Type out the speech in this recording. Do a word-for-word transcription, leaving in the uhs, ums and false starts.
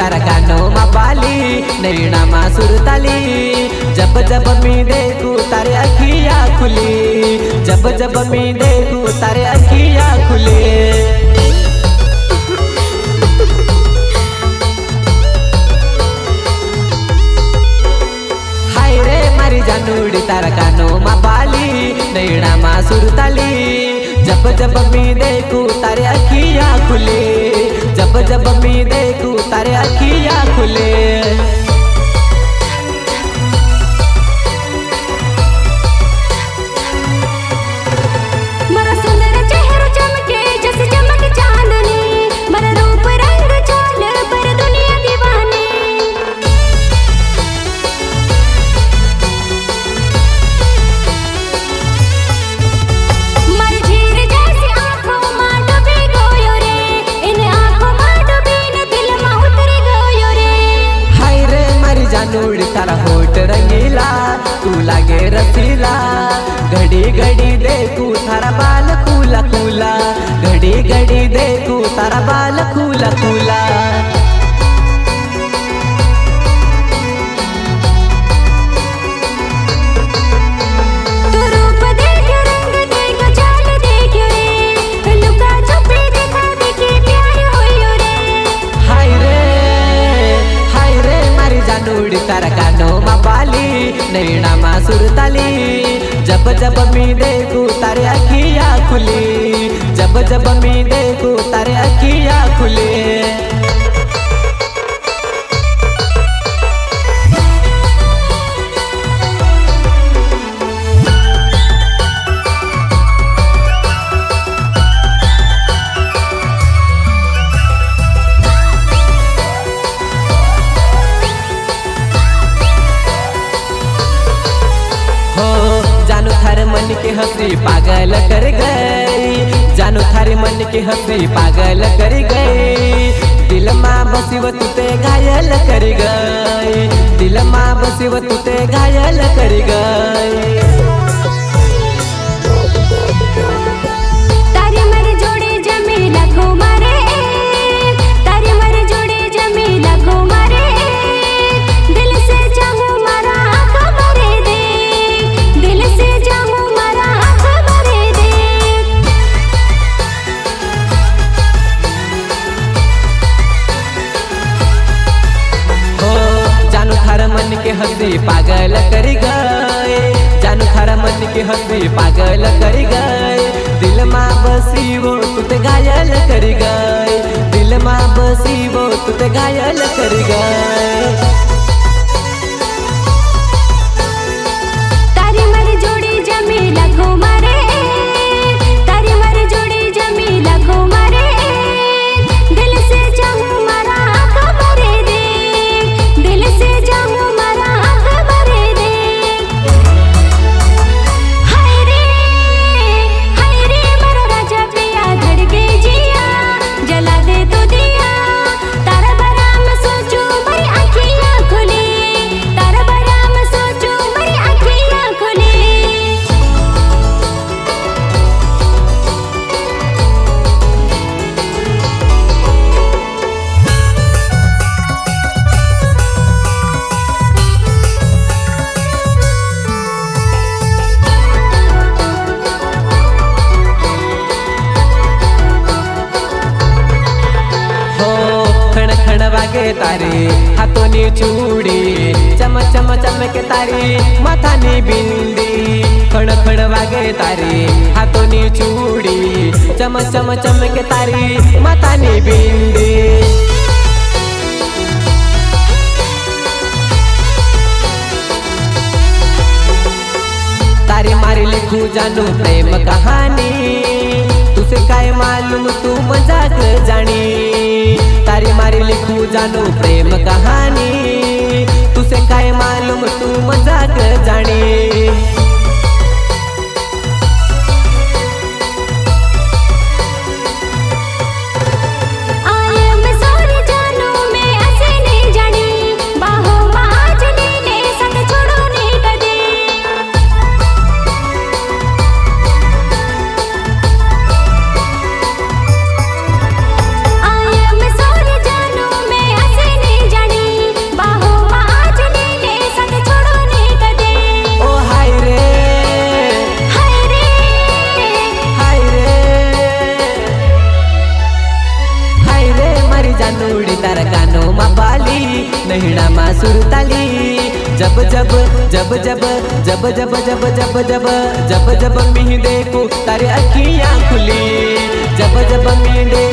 तारा कानों मा बाली नैना मा सुरताली। जब जब मी देखूं तारे अखियाँ खुली, जब जब मी देखूं तारे अखियाँ खुली। हाय रे मारी जानूड़ी तारा कानों मा बाली नैना मा सुरताली। जब जब मी देखूं तारे अखियाँ खुली, जब जब मी देखूं तारे अखियाँ खुली। तारा होठ रंगीला तू लागे रसीला, घड़ी घड़ी देखूं थारा बाल खूला खूला, घड़ी घड़ी देखूं तारा बाल खूला खूला। तारा कानों मा बाली नैना मा सुरताली। जब जब मी देखूं तारे अखियाँ खुली, जब जब मी देखूं तारे अखियाँ खुली। जानू थारे मन के हंसी पागल कर गई, जानू थारे मन के हंसी पागल कर गई। दिल माँ बसी वो तुते घायल कर गई, दिल माँ बसी वो तुते घायल कर गई। मन के हंसी पागल कर गए, जानू थारा मन के हंसी पागल कर गए। दिल माँ बसी वो तुते घायल कर गए, दिल माँ बसी वो तुते घायल कर गए। वागे तारी हाथों नी चूड़ी, चम चम चमके तारी माथा नी बिंदी। खड़ खड़ वागे तारी हाथों नी चूड़ी, चम चम चमके तारी माथा नी बिंदी। तारी मारी लिखूं जानू प्रेम कहानी, तुझे काय मालूम तू मजाक जानी। तारी मारी लिखूं जानू प्रेम कहानी, तुझे काय मालूम तू मजाक जानी। I am sorry, Janu, मैं ऐसे नहीं सुनहरा मासुर ताली। जब जब जब जब जब जब जब जब जब जब जब मैं देखूं तारे अखियां खुली। जब जब मैं